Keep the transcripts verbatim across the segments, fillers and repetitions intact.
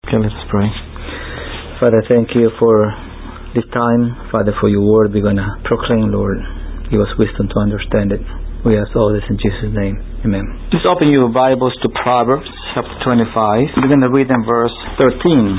Okay, let's pray. Father, thank you for this time. Father, for your word we're going to proclaim, Lord. Give us wisdom to understand it. We ask all this in Jesus' name. Amen. Just open your Bibles to Proverbs chapter twenty-five. We're going to read in verse thirteen.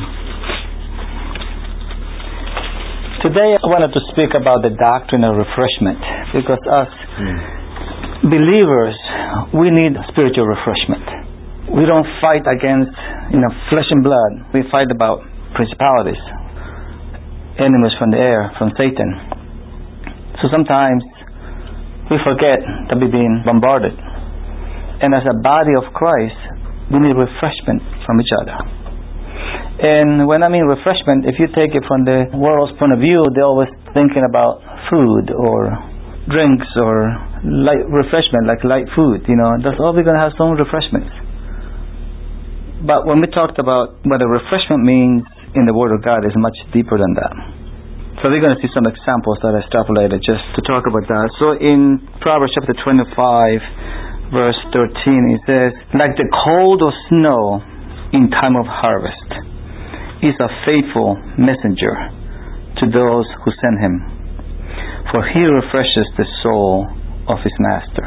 Today I wanted to speak about the doctrine of refreshment, because as mm. believers we need spiritual refreshment. We don't fight against, you know, flesh and blood. We fight about principalities, enemies from the air, from Satan. So sometimes we forget that we're being bombarded. And as a body of Christ, we need refreshment from each other. And when I mean refreshment, if you take it from the world's point of view, they're always thinking about food or drinks or light refreshment, like light food. You know, that's all we're going to have, some refreshments. But when we talked about what a refreshment means in the Word of God, is much deeper than that. So we're going to see some examples that I extrapolated just to talk about that. So in Proverbs chapter twenty-five, verse thirteen, it says, like the cold of snow in time of harvest is a faithful messenger to those who send him, for he refreshes the soul of his master.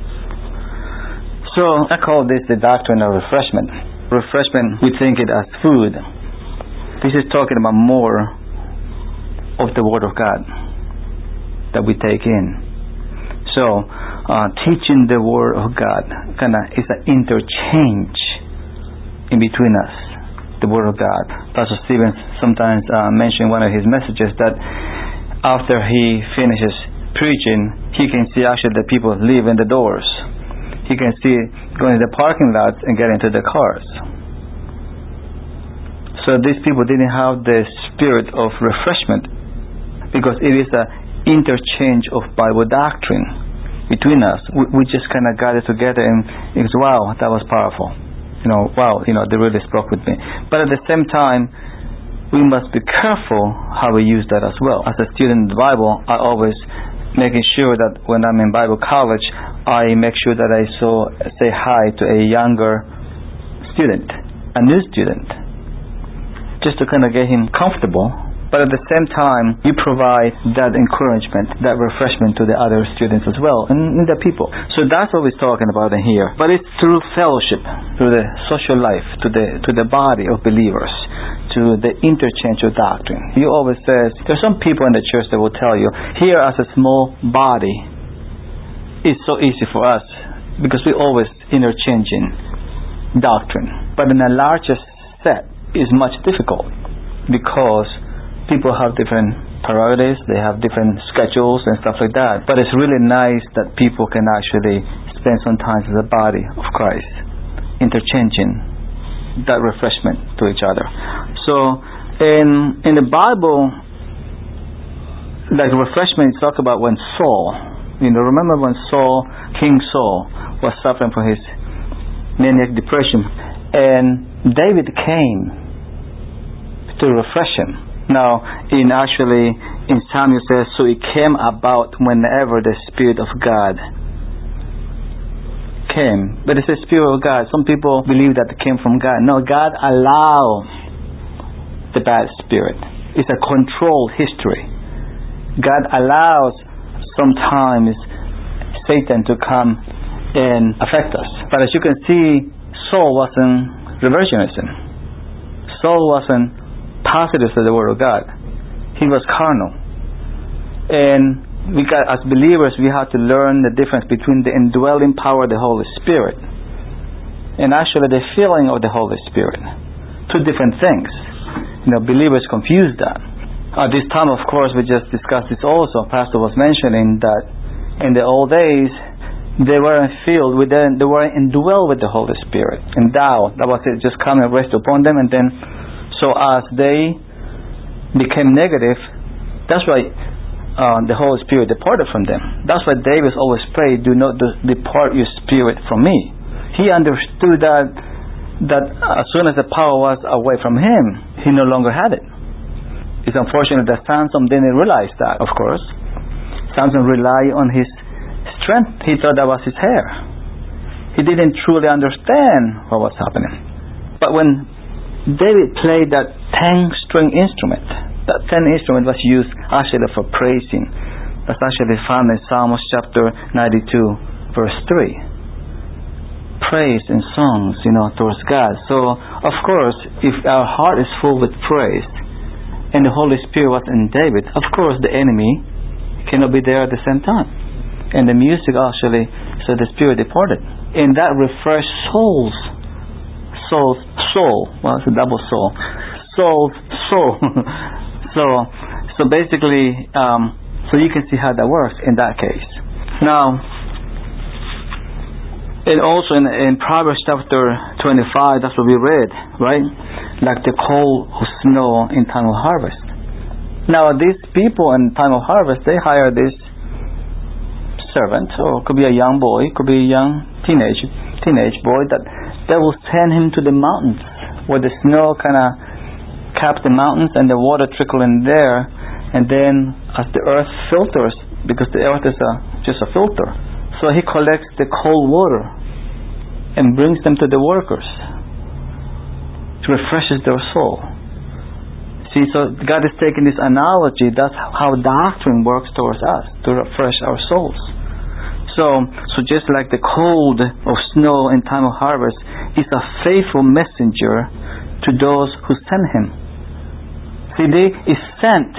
So I call this the doctrine of refreshment. Refreshment, we think it as food. This is talking about more of the Word of God that we take in. So, uh, teaching the Word of God kind of is an interchange in between us, the Word of God. Pastor Stevens sometimes uh, mentioned in one of his messages that after he finishes preaching, he can see actually the people leave in the doors. He can see going to the parking lots and get into the cars. So these people didn't have the spirit of refreshment, because it is an interchange of Bible doctrine between us. We, we just kind of got it together, and it was, wow, that was powerful. You know, wow, you know, they really spoke with me. But at the same time, we must be careful how we use that as well. As a student of the Bible, I always making sure that when I'm in Bible college, I make sure that I so say hi to a younger student, a new student, just to kind of get him comfortable. But at the same time, you provide that encouragement, that refreshment to the other students as well, and, and the people. So that's what we're talking about in here. But it's through fellowship, through the social life, to the to the body of believers, to the interchange of doctrine. He always says, there's some people in the church that will tell you, here as a small body, it's so easy for us because we're always interchanging doctrine. But in a larger set, it's much difficult because people have different priorities, they have different schedules and stuff like that. But it's really nice that people can actually spend some time as a body of Christ, interchanging that refreshment to each other. So in in the Bible, like refreshment, talk about when Saul, you know, remember when Saul, King Saul, was suffering from his maniac depression, and David came to refresh him. Now, in actually, in Samuel says, so it came about whenever the Spirit of God came. But it's the Spirit of God. Some people believe that it came from God. No, God allowed the bad spirit. It's a controlled history. God allows sometimes Satan to come and affect us. But as you can see, Saul wasn't reversionism. Saul wasn't positive to the Word of God. He was carnal. And we got, as believers, we have to learn the difference between the indwelling power of the Holy Spirit and actually the filling of the Holy Spirit. Two different things. You know, believers confuse that. At this time, of course, we just discussed this also. Pastor was mentioning that in the old days, they weren't filled with the, they weren't indwelled with the Holy Spirit. Endowed. That was it. Just come and rest upon them, and then so as they became negative, that's why uh, the Holy Spirit departed from them. That's why David always prayed, do not depart your spirit from me. He understood that that as soon as the power was away from him, he no longer had it. It's unfortunate that Samson didn't realize that, of course. Samson relied on his strength. He thought that was his hair. He didn't truly understand what was happening. But when David played that ten-string instrument. That ten instrument was used actually for praising. That's actually found in Psalms chapter ninety-two, verse three. Praise and songs, you know, towards God. So, of course, if our heart is full with praise, and the Holy Spirit was in David, of course the enemy cannot be there at the same time. And the music actually, so the Spirit departed. And that refreshed souls. Soul's soul. Well, it's a double soul. Soul's soul. so, so basically, um, so you can see how that works in that case. Now, and also in, in Proverbs chapter twenty-five, that's what we read, right? Like the cold of snow in time of harvest. Now, these people in time of harvest, they hire this servant, or it could be a young boy, it could be a young teenage teenage boy, that they will send him to the mountains where the snow kind of caps the mountains and the water trickle in there, and then as the earth filters, because the earth is a, just a filter, so he collects the cold water and brings them to the workers. It refreshes their soul. See, so God is taking this analogy. That's how doctrine works towards us, to refresh our souls. So, so just like the cold of snow in time of harvest is a faithful messenger to those who send him. See, they is sent,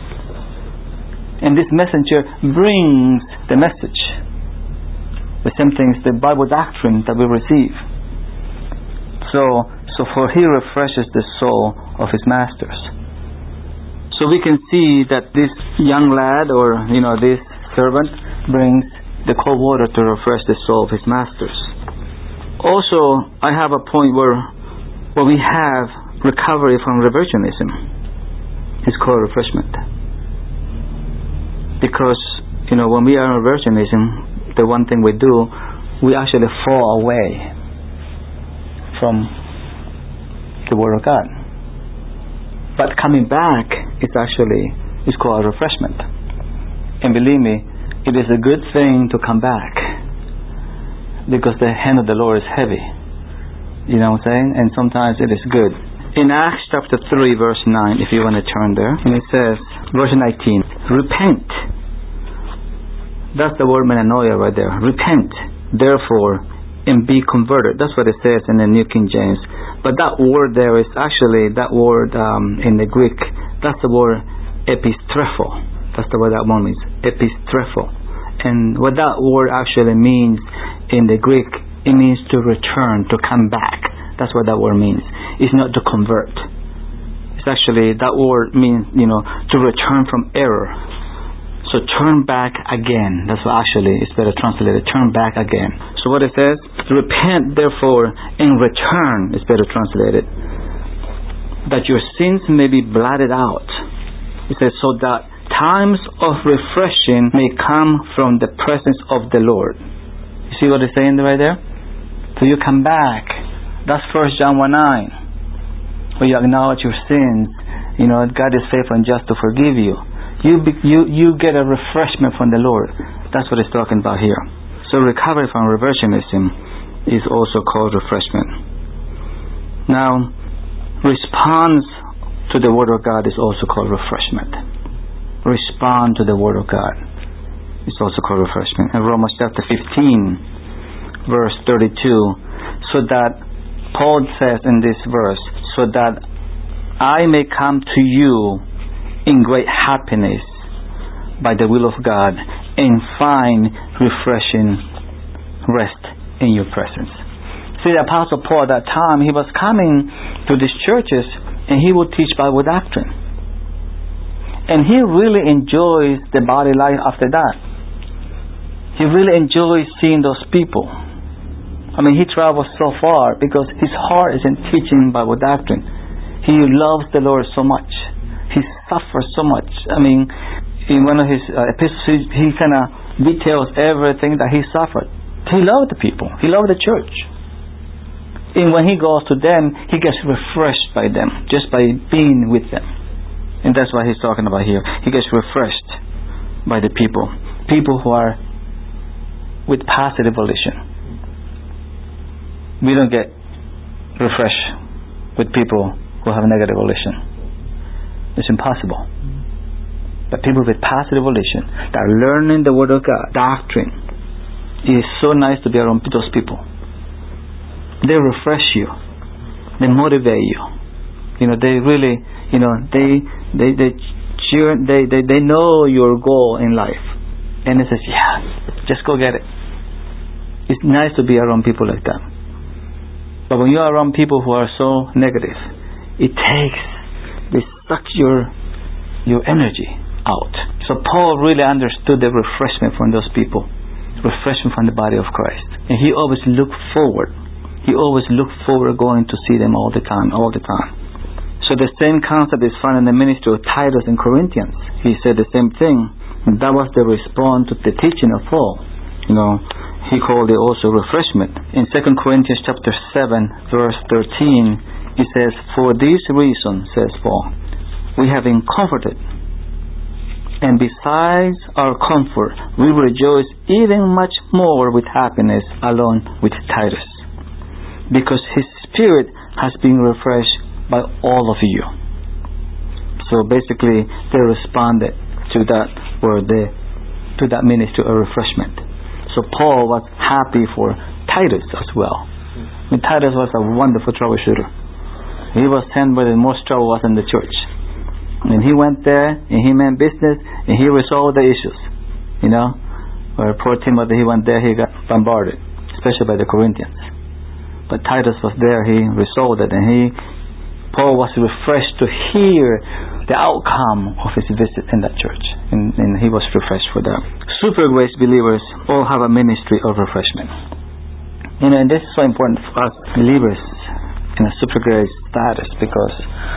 and this messenger brings the message. The same thing is the Bible doctrine that we receive. So, so for he refreshes the soul of his masters. So we can see that this young lad, or you know, this servant, brings the cold water to refresh the soul of his masters. Also, I have a point where where we have recovery from reversionism. It's called refreshment. Because, you know, when we are in reversionism, the one thing we do, we actually fall away from the Word of God. But coming back is actually, it's called refreshment. And believe me, it is a good thing to come back, because the hand of the Lord is heavy. You know what I'm saying? And sometimes it is good. In Acts chapter three, verse nine, if you want to turn there, and it says, verse nineteen, repent. That's the word metanoia right there. Repent, therefore, and be converted. That's what it says in the New King James. But that word there is actually, that word um, in the Greek, that's the word epistrepho. That's the word that one means, epistrepho. And what that word actually means in the Greek, it means to return, to come back. That's what that word means. It's not to convert. It's actually, that word means, you know, to return from error. So turn back again. That's what actually is better translated. Turn back again. So what it says, repent therefore and return is better translated, that your sins may be blotted out. It says, so that times of refreshing may come from the presence of the Lord. You see what it's saying right there? So you come back. That's First John one nine. Where you acknowledge your sins. You know, God is faithful and just to forgive you. You, be, you you get a refreshment from the Lord. That's what it's talking about here. So recovery from reversionism is also called refreshment. Now, response to the Word of God is also called refreshment. Respond to the Word of God. It's also called refreshment. In Romans chapter fifteen, verse thirty-two, so that Paul says in this verse, so that I may come to you in great happiness by the will of God, and find refreshing rest in your presence. See, the Apostle Paul at that time, he was coming to these churches and he would teach Bible doctrine. And he really enjoys the body life after that. He really enjoys seeing those people. I mean, he travels so far because his heart is in teaching Bible doctrine. He loves the Lord so much. He suffers so much. I mean, in one of his uh, epistles, he, he kind of details everything that he suffered. He loved the people. He loved the church. And when he goes to them, he gets refreshed by them, just by being with them. And that's what he's talking about here. He gets refreshed by the people. People who are with positive volition. We don't get refreshed with people who have negative volition. It's impossible. But people with positive volition, that are learning the Word of God, doctrine, it is so nice to be around those people. They refresh you. They motivate you. You know, they really, you know, they they they cheer, they, they, they know your goal in life. And it says, yeah, just go get it. It's nice to be around people like that. But when you are around people who are so negative, it takes, they suck your your energy out. So Paul really understood the refreshment from those people, refreshment from the body of Christ. And he always looked forward. He always looked forward going to see them all the time, all the time. So the same concept is found in the ministry of Titus in Corinthians. He said the same thing. And that was the response to the teaching of Paul. You know, he called it also refreshment. In Second Corinthians chapter seven, verse thirteen, he says, "For this reason," says Paul, "we have been comforted. And besides our comfort, we rejoice even much more with happiness along with Titus, because his spirit has been refreshed by all of you." So basically, they responded to that word, the, to that ministry of refreshment. So Paul was happy for Titus as well. I mean, Titus was a wonderful troubleshooter. He was sent where the most trouble was in the church. And he went there, and he meant business, and he resolved the issues. You know, where poor Timothy, he went there, he got bombarded, especially by the Corinthians. But Titus was there, he resolved it, and he, Paul was refreshed to hear the outcome of his visit in that church. And, and he was refreshed for that. Super grace believers all have a ministry of refreshment. You know, and this is so important for us believers in a super grace status, because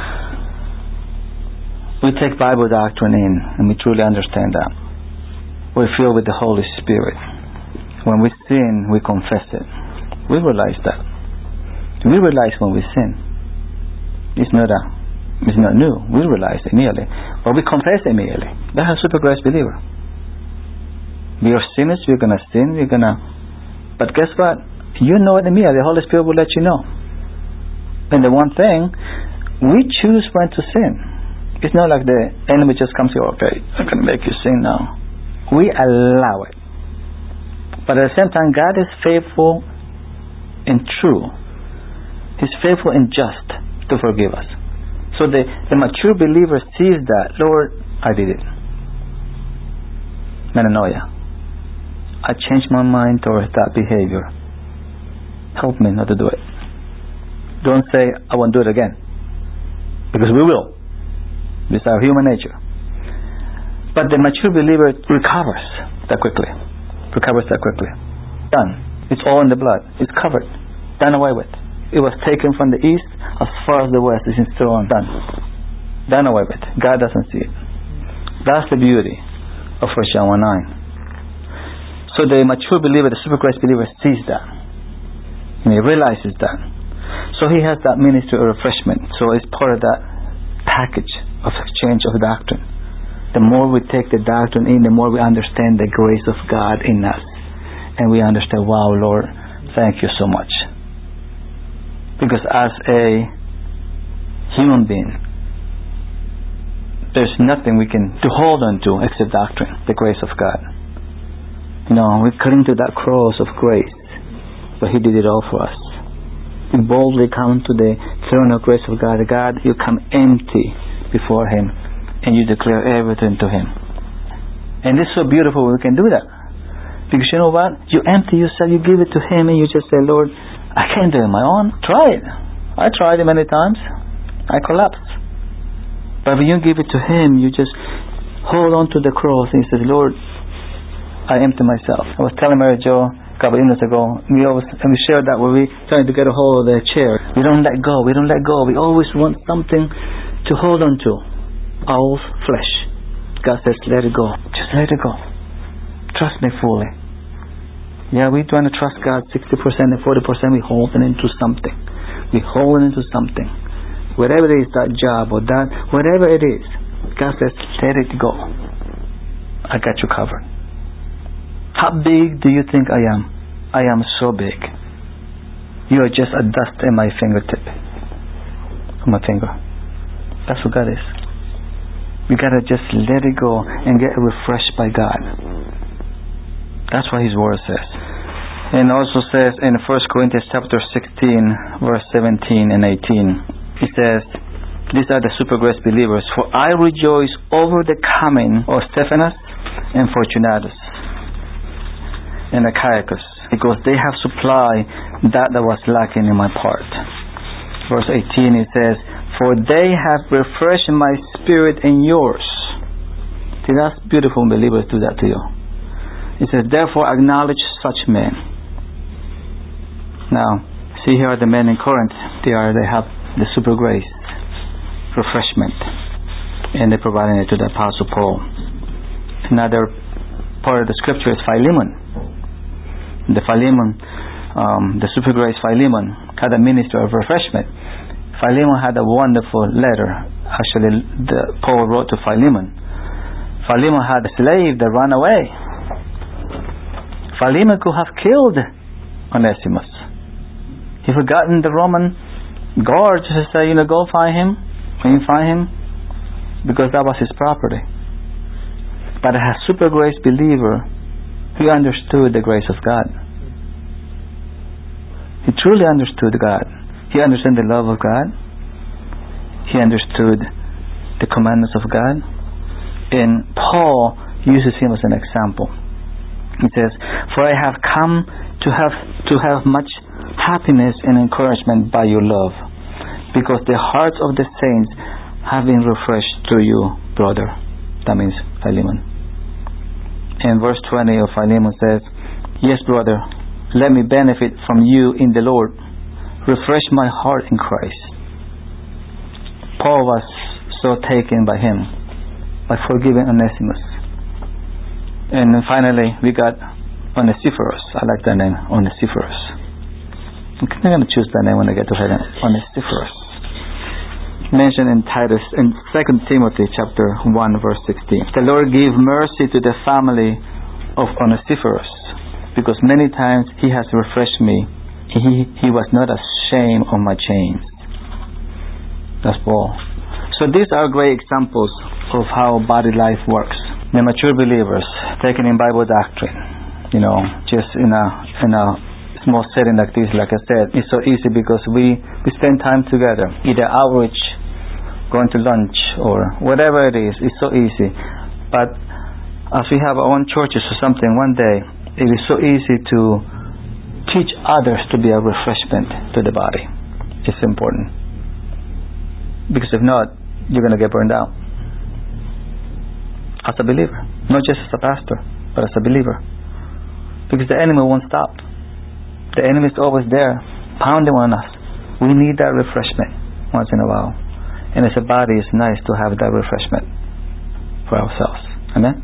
we take Bible doctrine in and we truly understand that. We're filled with the Holy Spirit. When we sin, we confess it. We realize that. We realize when we sin. It's not a, it's not new. We realize it immediately. But we confess it immediately. That's a super grace believer. We are sinners, we're going to sin, we're going to... But guess what? You know it immediately. The Holy Spirit will let you know. And the one thing, we choose when to sin. It's not like the enemy just comes here, okay, I'm going to make you sin now. We allow it. But at the same time, God is faithful and true. He's faithful and just to forgive us. So the, the mature believer sees that, Lord, I did it. Metanoia. I changed my mind towards that behavior. Help me not to do it. Don't say, I won't do it again. Because we will. This is our human nature. But the mature believer recovers that quickly. Recovers that quickly. Done. It's all in the blood. It's covered. Done away with. It was taken from the east as far as the west. It's still on. Done. Done away with. God doesn't see it. That's the beauty of First John one nine. So the mature believer, the super grace believer, sees that. And he realizes that. So he has that ministry of refreshment. So it's part of that package of exchange of doctrine. The more we take the doctrine in, the more we understand the grace of God in us. And we understand, wow, Lord, thank you so much. Because as a human being, there's nothing we can to hold on to except doctrine, the grace of God. You know, we cling to that cross of grace, but He did it all for us. We boldly come to the throne of grace of God. God, you come empty before Him, and you declare everything to Him. And it's so beautiful we can do that. Because you know what? You empty yourself, you give it to Him, and you just say, Lord, I can't do it on my own. Try it. I tried it many times. I collapsed. But when you give it to Him, you just hold on to the cross, and you say, Lord, I empty myself. I was telling Mary Jo a couple of minutes ago, we always, and we shared that when we trying to get a hold of the chair. We don't let go. We don't let go. We always want something to hold on to. Our flesh. God says, let it go. Just let it go. Trust me fully. Yeah, we're trying to trust God sixty percent and forty percent. We're holding into something. We're holding into something. Whatever it is, that job or that, whatever it is, God says, let it go. I got you covered. How big do you think I am? I am so big. You are just a dust in my fingertip. on my finger. That's what God is. We gotta just let it go and get refreshed by God. That's what His Word says. And also says in First Corinthians chapter sixteen, verse seventeen and eighteen, it says, these are the super grace believers. For I rejoice over the coming of Stephanas and Fortunatus and Achaicus, because they have supplied that that was lacking in my part. Verse eighteen, it says, for they have refreshed my spirit and yours. See, that's beautiful when believers do that to you. It says, therefore acknowledge such men. Now, see here are the men in Corinth. They are they have the super grace, refreshment, and they're providing it to the Apostle Paul. Another part of the scripture is Philemon. The Philemon, um, the super grace Philemon had a ministry of refreshment. Philemon had a wonderful letter. Actually, the Paul wrote to Philemon. Philemon had a slave that ran away. Philemon could have killed Onesimus. He forgotten the Roman guard to say, you know, go find him. When you find him, because that was his property. But as a super grace believer, he understood the grace of God. He truly understood God. He understood the love of God. He understood the commandments of God. And Paul uses him as an example. He says, for I have come to have to have much happiness and encouragement by your love, because the hearts of the saints have been refreshed through you, brother. That means Philemon. And verse twenty of Philemon says, yes, brother, let me benefit from you in the Lord. Refresh my heart in Christ. Paul was so taken by him, by forgiving Onesimus. And then finally, we got Onesiphorus. I like that name, Onesiphorus. I'm going to choose that name when I get to heaven. Onesiphorus. Mentioned in Titus, in Second Timothy chapter one, verse sixteen. The Lord give mercy to the family of Onesiphorus, because many times he has refreshed me. He, he was not ashamed of my chains. That's Paul. So these are great examples of how body life works. The mature believers, taken in Bible doctrine, you know, just in a in a small setting like this, like I said, it's so easy because we, we spend time together, either outreach, going to lunch, or whatever it is. It's so easy. But as we have our own churches or something, one day it is so easy to teach others to be a refreshment to the body. It's important, because if not, you're going to get burned out as a believer, not just as a pastor, but as a believer, because the enemy won't stop. The enemy is always there, pounding on us. We need that refreshment once in a while. And as a body, it's nice to have that refreshment for ourselves. Amen?